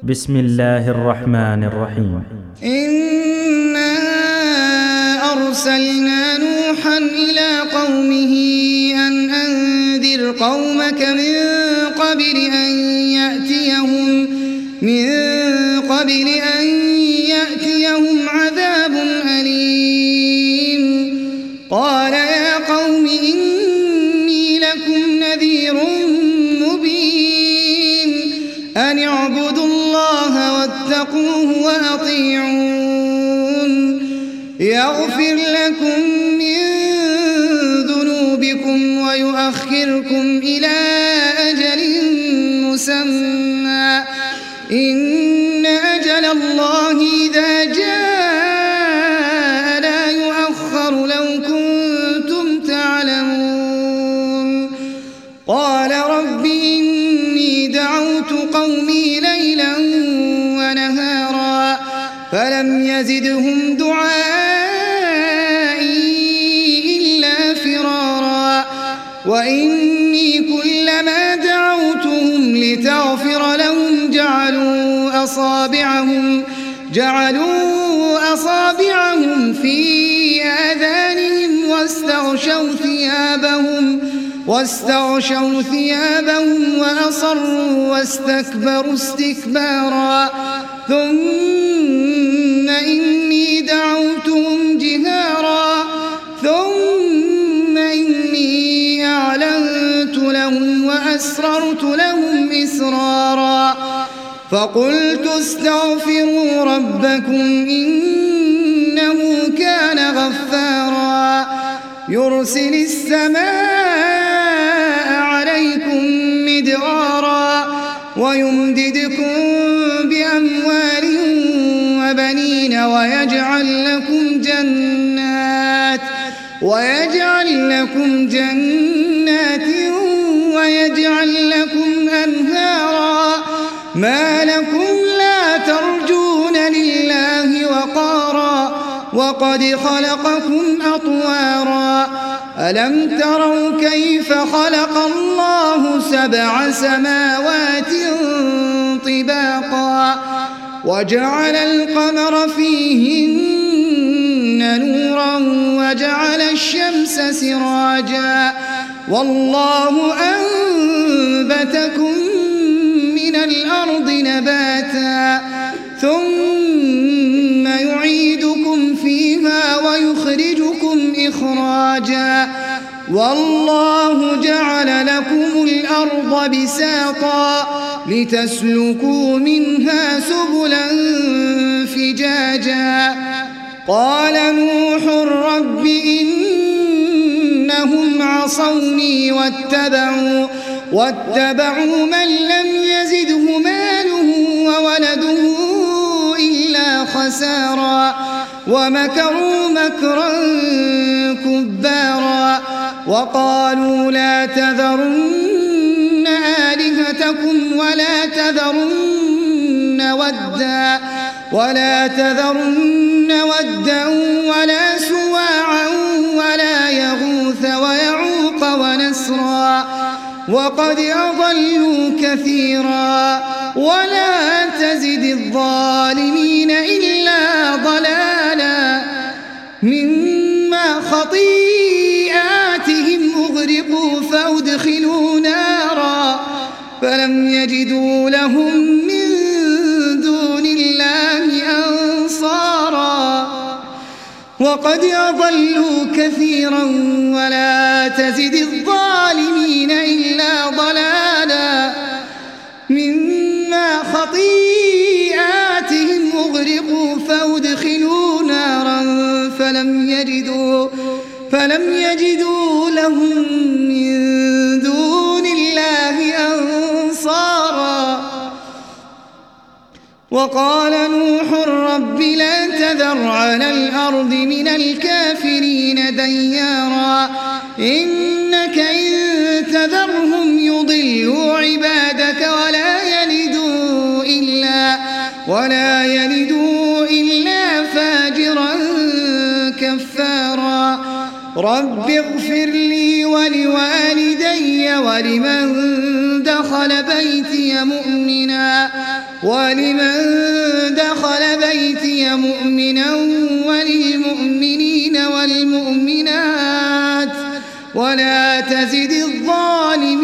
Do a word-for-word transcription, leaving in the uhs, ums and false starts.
بسم الله الرحمن الرحيم. إنا أرسلنا نوحا إلى قومه أن أنذر قومك من قبل أن يأتيهم من قبل أن يأتيهم عذاب أليم. قال يا قوم إني لكم نذير مبين أن اعبدوا الله واتقوه وأطيعون يغفر لكم من ذنوبكم ويؤخركم إلى أجل مسمى إن أجل الله إذا جاء لا يؤخر لو كنتم تعلمون. قال رب إني دعوت قومي ليلا ونهارا فلم يزدهم دعائي إلا فرارا وإني كلما دعوتهم لتغفر لهم جعلوا أصابعهم جعلوا أصابعهم في آذانهم واستغشوا ثيابهم واستغشوا ثيابهم وأصروا واستكبروا استكبارا ثم إني دعوتهم جهارا ثم إني أعلنت لهم وأسررت لهم إسرارا فقلت استغفروا ربكم إنه كان غفارا يرسل السماء عليكم مدرارا ويمددكم بأموال وبنين ويجعل لكم جنات ويجعل لكم جنات ويجعل لكم أنهارا ما لكم لا ترجون لله وقارا وقد خلقكم أطوارا ألم تروا كيف خلق الله سبع سماوات طباقا وجعل القمر فيهن نورا وجعل الشمس سراجا والله أنبتكم من الأرض نباتا ثم يعيدكم فيها ويخرجكم إخراجا والله جعل لكم الأرض بساطا لتسلكوا منها سبلا فجاجا. قال نوح رب إنهم عصوني واتبعوا واتبعوا من لم يزده ماله وولده إلا خسارا ومكروا مكرا كبارا وقالوا لا تذرن آلهتكم ولا تذرن ودا ولا تذرن ودا ولا سواعا ولا يغوث ويعوق ونسرا وقد أضلوا كثيرا ولا تزد الظالمين إلا ضلالا مما خطيئاتهم أغرقوا فأدخلوا نارا فلم يجدوا لهم من دون الله أنصارا وقد أضلوا كثيرا ولا تزد الظالمين إلا ضلالا مما خطيئاتهم أغرقوا فأدخلوا نارا فلم يجدوا فلم يجدوا لهم من دون الله أنصارا. وقال نوح رب لا تذر على الأرض من الكافرين ديارا إنك إن تذرهم يضلوا عبادك ولا يلدوا إلا ولا يلدوا إلا فاجرا كفارا. رب اغفر لي ولوالدي ولمن دخل بيتي مؤمنا ولمن دخل بيتي مؤمنا وللمؤمنين والمؤمنات ولا تزد الظالمين